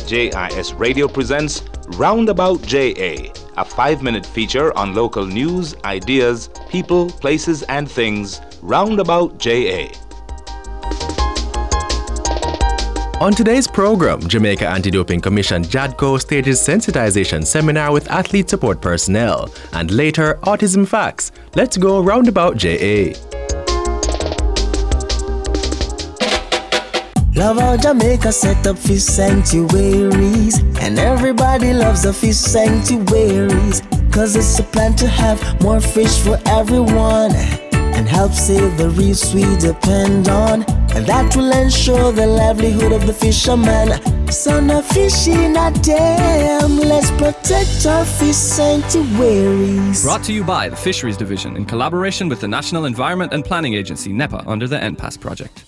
JIS Radio presents Roundabout JA, a 5-minute feature on local news, ideas, people, places, and things. Roundabout JA. On today's program, Jamaica Anti-Doping Commission JADCO stages sensitization seminar with athlete support personnel. And later, autism facts. Let's go Roundabout JA. Love how Jamaica set up fish sanctuaries, and everybody loves the fish sanctuaries, cause it's a plan to have more fish for everyone and help save the reefs we depend on, and that will ensure the livelihood of the fisherman. So no fishing a dam, let's protect our fish sanctuaries. Brought to you by the Fisheries Division in collaboration with the National Environment and Planning Agency, NEPA, under the NPAS project.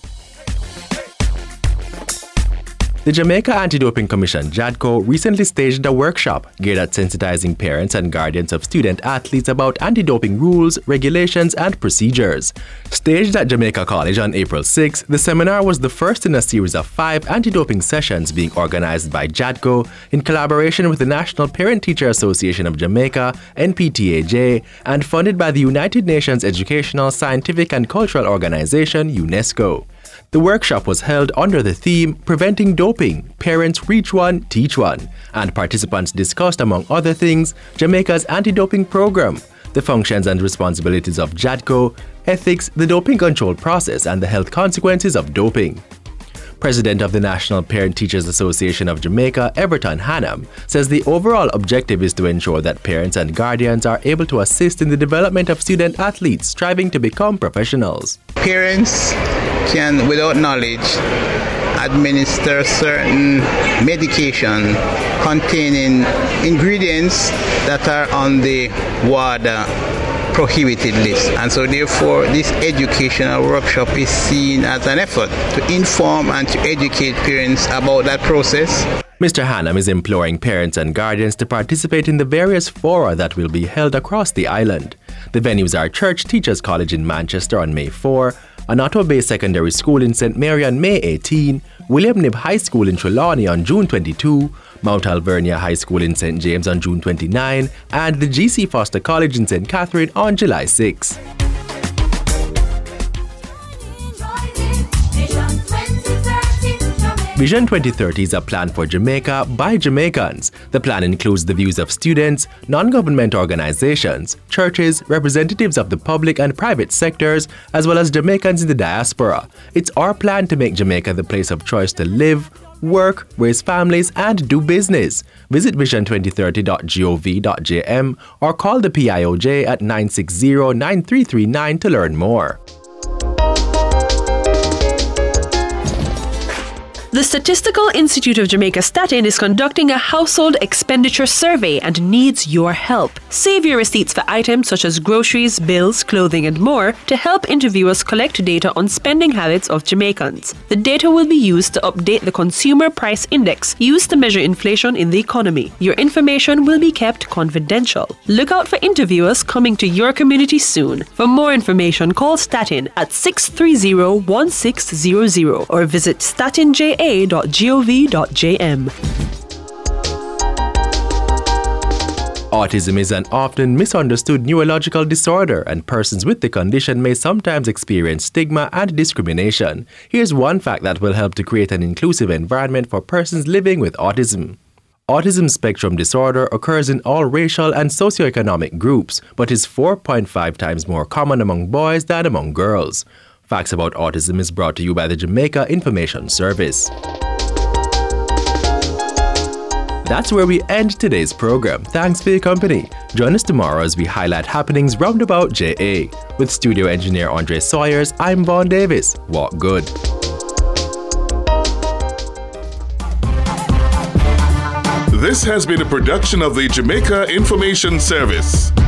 The Jamaica Anti-Doping Commission, JADCO, recently staged a workshop geared at sensitizing parents and guardians of student athletes about anti-doping rules, regulations, and procedures. Staged at Jamaica College on April 6, the seminar was the first in a series of 5 anti-doping sessions being organized by JADCO in collaboration with the National Parent-Teacher Association of Jamaica, NPTAJ, and funded by the United Nations Educational, Scientific, and Cultural Organization, UNESCO. The workshop was held under the theme Preventing Doping, Parents Reach One, Teach One, and participants discussed, among other things, Jamaica's anti-doping program, the functions and responsibilities of JADCO, ethics, the doping control process, and the health consequences of doping. President of the National Parent-Teachers Association of Jamaica, Everton Hannam, says the overall objective is to ensure that parents and guardians are able to assist in the development of student athletes striving to become professionals. Parents can, without knowledge, administer certain medication containing ingredients that are on the WADA prohibited list, and so therefore this educational workshop is seen as an effort to inform and to educate parents about that process. Mr. Hannam is imploring parents and guardians to participate in the various fora that will be held across the island. The venues are Church Teachers College in Manchester on May 4, Anato Bay Secondary School in St. Mary on May 18, William Knibb High School in Trelawney on June 22, Mount Alvernia High School in St. James on June 29, and the G.C. Foster College in St. Catherine on July 6. Vision 2030 is a plan for Jamaica by Jamaicans. The plan includes the views of students, non-government organizations, churches, representatives of the public and private sectors, as well as Jamaicans in the diaspora. It's our plan to make Jamaica the place of choice to live, work, raise families, and do business. Visit vision2030.gov.jm or call the PIOJ at 960-9339 to learn more. The Statistical Institute of Jamaica Statin is conducting a household expenditure survey and needs your help. Save your receipts for items such as groceries, bills, clothing, and more to help interviewers collect data on spending habits of Jamaicans. The data will be used to update the Consumer Price Index, used to measure inflation in the economy. Your information will be kept confidential. Look out for interviewers coming to your community soon. For more information, call Statin at 630-1600 or visit statinja.gov.jm. Autism is an often misunderstood neurological disorder, and persons with the condition may sometimes experience stigma and discrimination. Here's one fact that will help to create an inclusive environment for persons living with autism. Autism spectrum disorder occurs in all racial and socioeconomic groups, but is 4.5 times more common among boys than among girls. Facts About Autism is brought to you by the Jamaica Information Service. That's where we end today's program. Thanks for your company. Join us tomorrow as we highlight happenings roundabout JA. With studio engineer Andre Sawyers, I'm Vaughn Davis. Walk good. This has been a production of the Jamaica Information Service.